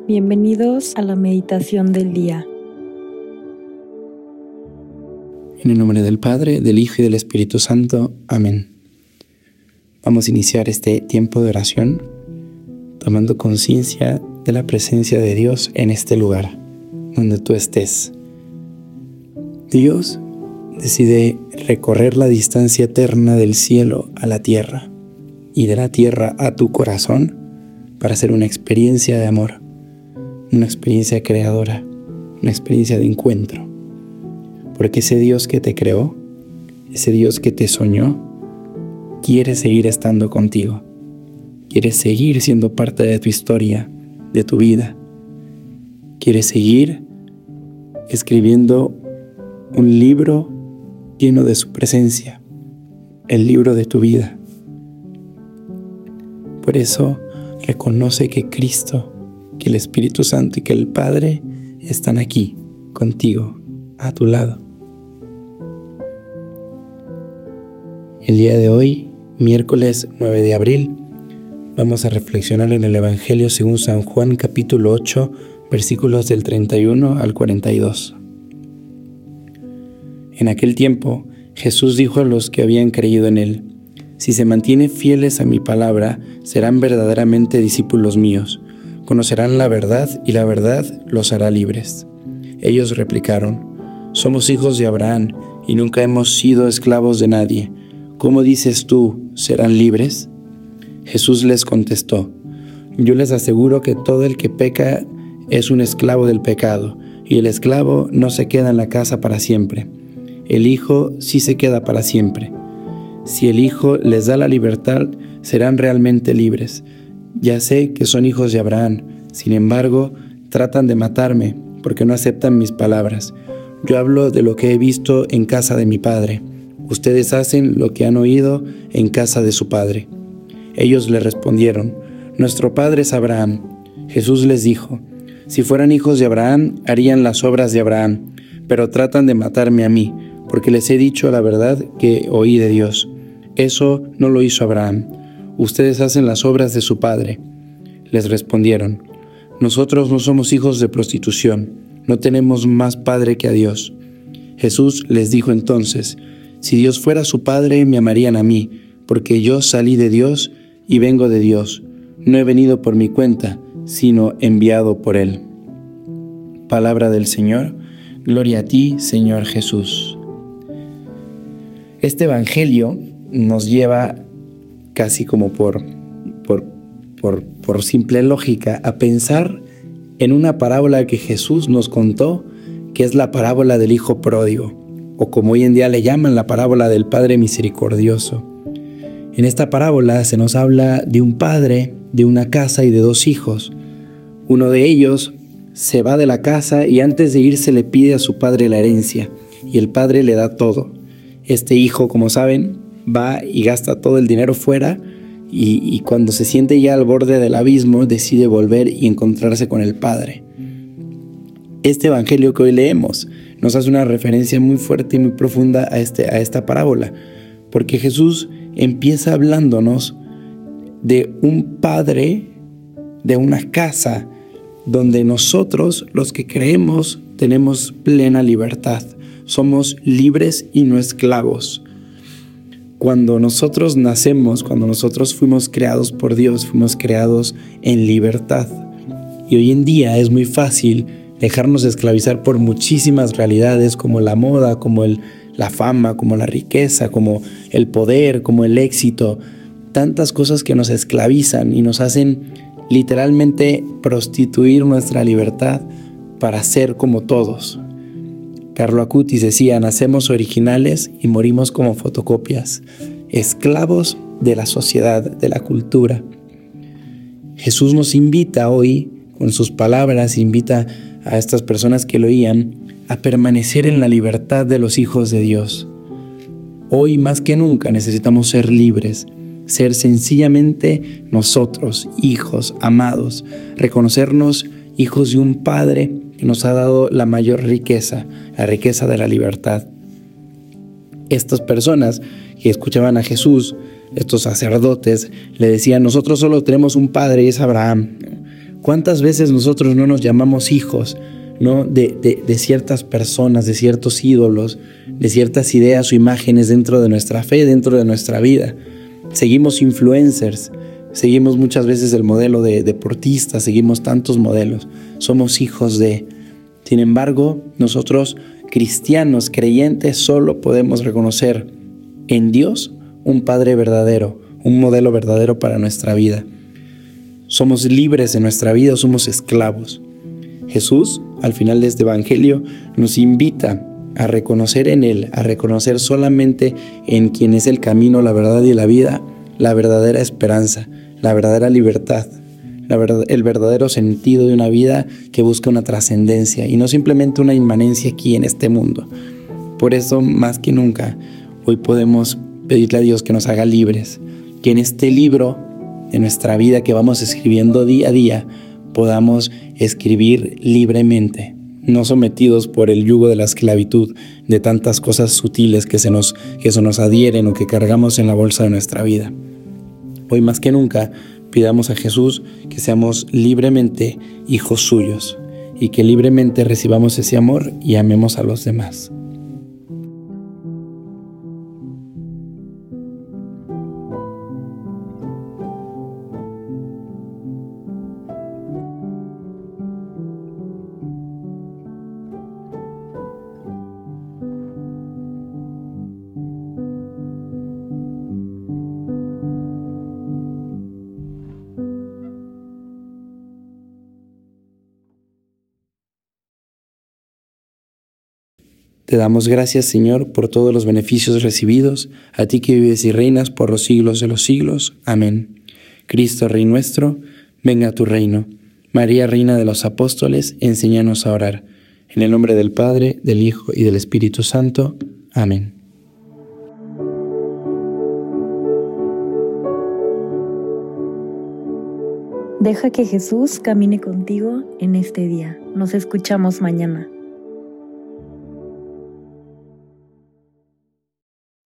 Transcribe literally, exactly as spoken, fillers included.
Bienvenidos a la meditación del día. En el nombre del Padre, del Hijo y del Espíritu Santo. Amén. Vamos a iniciar este tiempo de oración tomando conciencia de la presencia de Dios en este lugar, donde tú estés. Dios decide recorrer la distancia eterna del cielo a la tierra y de la tierra a tu corazón para hacer una experiencia de amor, una experiencia creadora, una experiencia de encuentro. Porque ese Dios que te creó, ese Dios que te soñó, quiere seguir estando contigo. Quiere seguir siendo parte de tu historia, de tu vida. Quiere seguir escribiendo un libro lleno de su presencia, el libro de tu vida. Por eso reconoce que Cristo, que el Espíritu Santo y que el Padre están aquí, contigo, a tu lado. El día de hoy, miércoles nueve de abril, vamos a reflexionar en el Evangelio según San Juan, capítulo ocho, versículos del treinta y uno al cuarenta y dos. En aquel tiempo, Jesús dijo a los que habían creído en Él: si se mantienen fieles a mi palabra, serán verdaderamente discípulos míos. Conocerán la verdad y la verdad los hará libres. Ellos replicaron: somos hijos de Abraham y nunca hemos sido esclavos de nadie. ¿Cómo dices tú, serán libres? Jesús les contestó: yo les aseguro que todo el que peca es un esclavo del pecado, y el esclavo no se queda en la casa para siempre. El Hijo sí se queda para siempre. Si el Hijo les da la libertad, serán realmente libres. Ya sé que son hijos de Abraham, sin embargo, tratan de matarme porque no aceptan mis palabras. Yo hablo de lo que he visto en casa de mi padre. Ustedes hacen lo que han oído en casa de su padre. Ellos le respondieron: nuestro padre es Abraham. Jesús les dijo: si fueran hijos de Abraham, harían las obras de Abraham, pero tratan de matarme a mí, porque les he dicho la verdad que oí de Dios. Eso no lo hizo Abraham. Ustedes hacen las obras de su padre. Les respondieron: nosotros no somos hijos de prostitución, no tenemos más padre que a Dios. Jesús les dijo entonces: si Dios fuera su padre, me amarían a mí, porque yo salí de Dios y vengo de Dios. No he venido por mi cuenta, sino enviado por Él. Palabra del Señor. Gloria a ti, Señor Jesús. Este evangelio nos lleva casi como por, por, por, por simple lógica a pensar en una parábola que Jesús nos contó, que es la parábola del Hijo Pródigo, o como hoy en día le llaman, la parábola del Padre Misericordioso. En esta parábola se nos habla de un padre, de una casa y de dos hijos. Uno de ellos se va de la casa y antes de irse le pide a su padre la herencia, y el padre le da todo. Este hijo, como saben, va y gasta todo el dinero fuera y, y cuando se siente ya al borde del abismo decide volver y encontrarse con el padre. Este evangelio que hoy leemos nos hace una referencia muy fuerte y muy profunda a, este, a esta parábola, porque Jesús empieza hablándonos de un padre, de una casa, donde nosotros, los que creemos, tenemos plena libertad. Somos libres y no esclavos. Cuando nosotros nacemos, cuando nosotros fuimos creados por Dios, fuimos creados en libertad. Y hoy en día es muy fácil dejarnos esclavizar por muchísimas realidades, como la moda, como el, la fama, como la riqueza, como el poder, como el éxito. Tantas cosas que nos esclavizan y nos hacen literalmente prostituir nuestra libertad para ser como todos. Carlo Acutis decía: nacemos originales y morimos como fotocopias, esclavos de la sociedad, de la cultura. Jesús nos invita hoy, con sus palabras, invita a estas personas que lo oían a permanecer en la libertad de los hijos de Dios. Hoy más que nunca necesitamos ser libres, ser sencillamente nosotros, hijos amados, reconocernos hijos de un Padre que nos ha dado la mayor riqueza, la riqueza de la libertad. Estas personas que escuchaban a Jesús, estos sacerdotes, le decían: nosotros solo tenemos un padre y es Abraham. ¿Cuántas veces nosotros no nos llamamos hijos, ¿no? de, de, de ciertas personas, de ciertos ídolos, de ciertas ideas o imágenes dentro de nuestra fe, dentro de nuestra vida? Seguimos influencers, seguimos muchas veces el modelo de deportistas, seguimos tantos modelos. Somos hijos de... Sin embargo, nosotros cristianos, creyentes, solo podemos reconocer en Dios un Padre verdadero, un modelo verdadero para nuestra vida. Somos libres en nuestra vida o somos esclavos. Jesús, al final de este evangelio, nos invita a reconocer en Él, a reconocer solamente en quien es el camino, la verdad y la vida, la verdadera esperanza, la verdadera libertad, la verdad, el verdadero sentido de una vida que busca una trascendencia y no simplemente una inmanencia aquí en este mundo. Por eso, más que nunca, hoy podemos pedirle a Dios que nos haga libres, que en este libro de nuestra vida que vamos escribiendo día a día, podamos escribir libremente, no sometidos por el yugo de la esclavitud, de tantas cosas sutiles que se nos, que se nos adhieren o que cargamos en la bolsa de nuestra vida. Hoy más que nunca, pidamos a Jesús que seamos libremente hijos suyos y que libremente recibamos ese amor y amemos a los demás. Te damos gracias, Señor, por todos los beneficios recibidos, a ti que vives y reinas por los siglos de los siglos. Amén. Cristo, Rey nuestro, venga a tu reino. María, Reina de los Apóstoles, enséñanos a orar. En el nombre del Padre, del Hijo y del Espíritu Santo. Amén. Deja que Jesús camine contigo en este día. Nos escuchamos mañana.